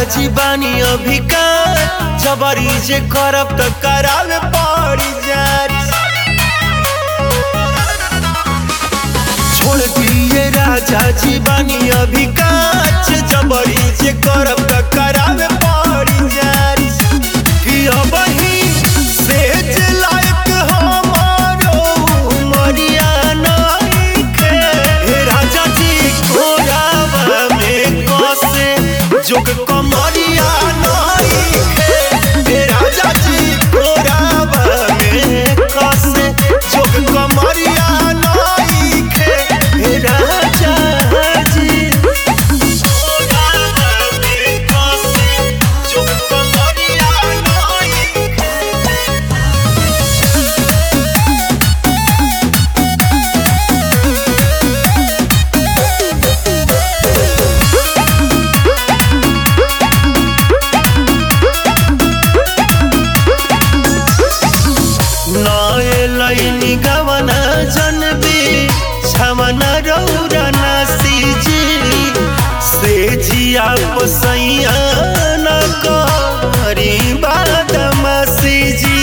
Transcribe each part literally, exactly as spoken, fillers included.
जी बानी अभी का जबरी जे करब त करावे पड़ी जात। छोड़ दिए राजा जी बानी अभी का जबरी जे करब त करावे पड़ी जात। कि अब ही सेज लायक हमारो उमरिया नहीं खे। हे राजा जी कोरावा में कसे जोग कमरिया नहीं खे। हे राजा जी कोरावा में कसे जोग कमरिया नहीं खे। हे राजा जी कोरावा में कसे जोग कमरिया नहीं खे। नए लैनी गवना जनबी छमना रौरा नसीजी से जिया पसैया न करी बादमासी जी।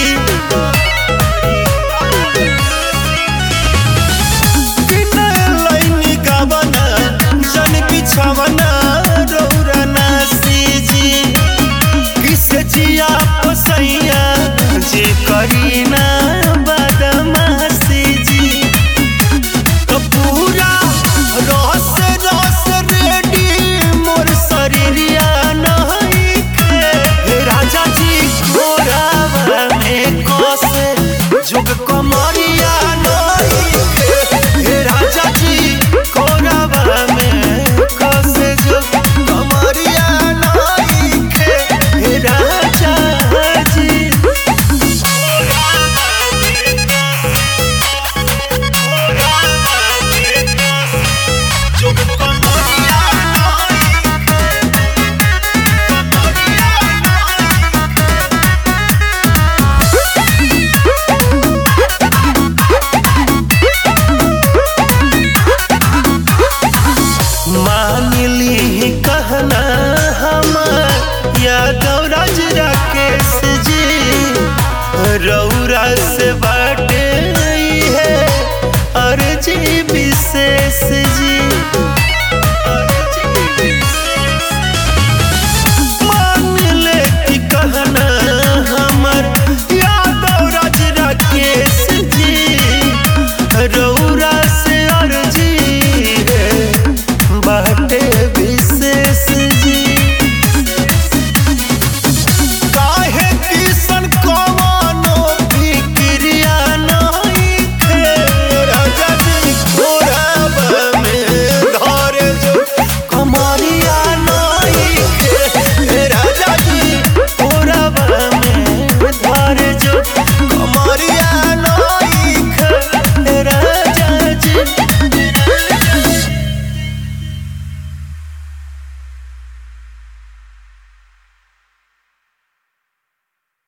लैनी गवना जनबी छमना रौरा नसीजी किसे जिया पसैया जी करी ना बदमाशी जी। तो पूरा रस रस रेडी मोर शरीरिया नहीं खे। हे राजा जी कोरावा में कसे जुग कमरिया नहीं खे। हे राजा जी कोरावा में कसे जुग कमरिया नहीं खे। हे राजा जी मानिली कहना हमार यादव राज राकेश जी रौरा से